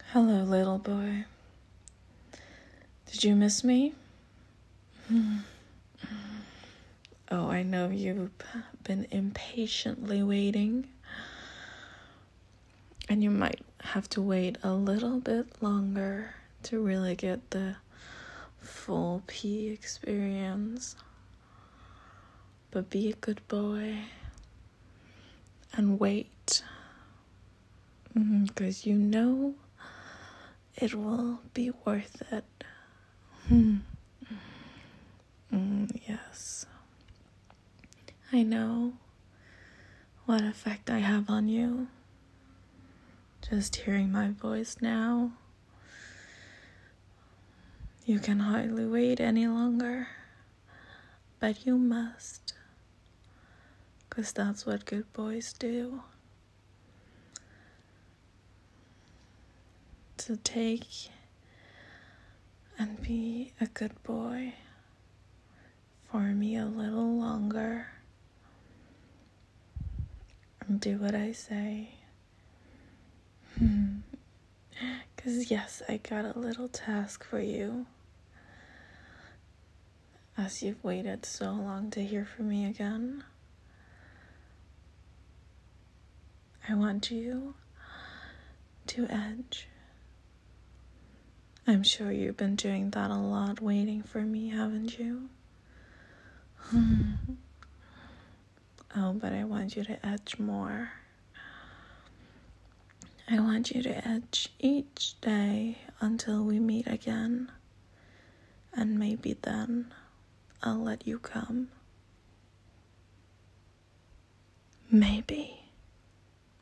Hello, little boy. Did you miss me? Oh, I know you've been impatiently waiting. And you might have to wait a little bit longer to really get the full P experience. But be a good boy and wait. Because you know it will be worth it. Yes. I know what effect I have on you. Just hearing my voice now. You can hardly wait any longer. But you must. 'Cause that's what good boys do. To take and be a good boy for me a little longer. And do what I say. 'Cause yes, I got a little task for you. As you've waited so long to hear from me again. I want you to edge. I'm sure you've been doing that a lot, waiting for me, haven't you? Oh, but I want you to edge more. I want you to edge each day until we meet again. And maybe then I'll let you come. Maybe.